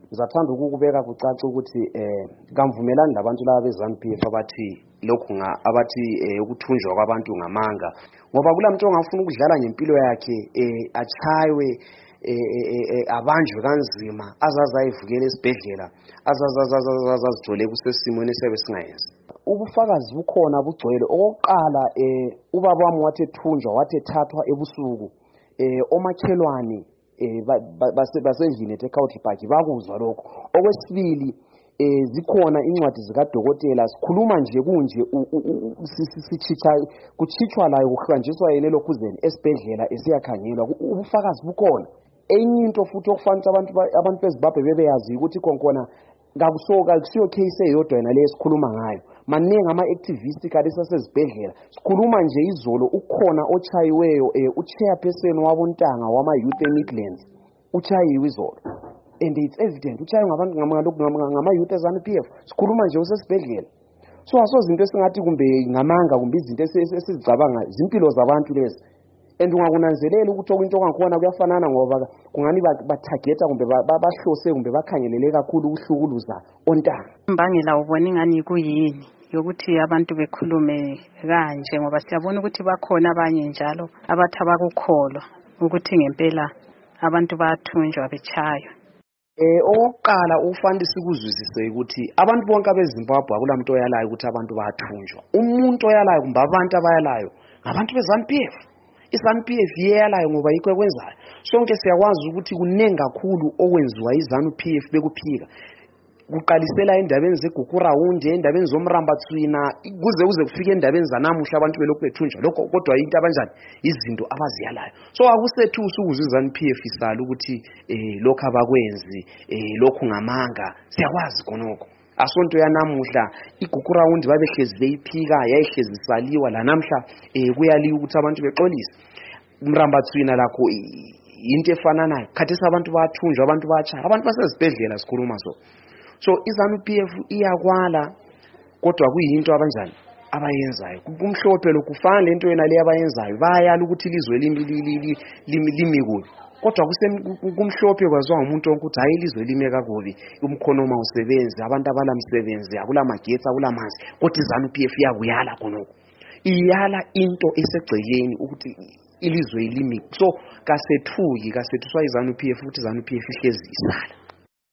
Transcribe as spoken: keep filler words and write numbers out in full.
Ngizathanda ukubeka kucaca ukuthi eh kamvumelani labantu laba beZANU-P F abathi lokhu nga abathi ukuthunjwa kwabantu ngamanga ngoba kulamuntu ongafuna ukudlala ngempilo yakhe eh achaywe eh abanjwe kanzima azaza ayivukele esibhedlela azazazazazazole kusesimweni sebe singayenzi. Ubufakazi bukhona bugcwele. Okokuqala eh ubaba wami wathi ethunjwa wathi ethathwa ebusuku eh omakhelwane eh basendlini eThekhawuthi Park bakuzwa lokho. Okwesibili eh zikhona incwadi zikaDokotela sikhuluma nje kunje sisichitha kuchithwa la ukuhlanjiswa yena lokhuzeni esibhedlela esiyakhangelwa ubufakazi bukhona. Enye into futhi okufanele abantu abantu beZimbabwe bebeyazi ukuthi konkona ngakusoka kusiyo case eyodwa yena lesikhuluma ngayo. Maningi ama activists kade sasezibhedlela sikhuluma nje izolo ukhona ochayiweyo uchairperson wabontanga wama youth eMidlands uchayiwe izolo and it's evident uchayiwe ngabantu ngamalokhu ngama youth eZANU-P F sikhuluma nje usesibhedlela. So asozinto esingathi kumbe ngamanga kumbe izinto esizicabanga izimpilo zabantu lezi and ungakunanzelela ukuthi okwinto ongakhona kuyafanana ngoba kungani batargeta kumbe bahlose kumbe bakhangelele kakhulu ukuhlukuluza ontanga. Imbangela ubona ingani kuyini yokuthi abantu bekhulume kanje ngoba siyabona ukuthi bakhona abanye njalo abathi abakukholwa ukuthi ngempela abantu bathunjwa bechaywa. Eh oqala ufanele sikuzwisise ukuthi abantu bonke abeZimbabwe akulamuntu oyalayo ukuthi abantu bathunjwa. Umuntu oyalayo kumbe abantu abayalayo ngabantu beZANU-P F. iZANU-P F yeyalayo ngoba yikho ekwenzayo. Sonke siyakwazi ukuthi kunengi kakhulu okwenziwa iZANU-P F bekuphika. Kuqalisela endabeni zeGugurawundi endabeni zomrambatswina kuze kuze kufike endabeni zanamuhla abantu belokhu bethunjwa lokho kodwa into abanjani izinto abaziyalayo. So akusethu ukuzwa iZANU-P F isala ukuthi eh lokho abakwenzi eh lokhu ngamanga siyakwazi konoko. Asonto yanamuhla iGugurawundi babehlezi beyiphika yayihlezi saliwa la namhla eh kuyaliwa ukuthi abantu bexolisa. Umrambatswina lakho into efana nayo khathesi abantu bathunjwa abantu bacha abantu basezibhedlela sikhuluma so. So iZANU-P F iyakwala kodwa kuyinto abanjani abayenzayo kumhlophe lokufana lento yena le abayenzayo bayala ukuthi ilizwe limi limi limi kubi kodwa kumhlophe kwaziwa umuntu ukuthi hayi ilizwe lime kakubi umkhono mawusebenzi abantu abalamsebenzi akula magetsi akula manzi kodwa iZANU-P F iyakuyala khonoko iyala into esegcekeni ukuthi ilizwe limi so kasethuki kasethuswa iZANU-P F ukuthi iZANU-P F ihlezi isala.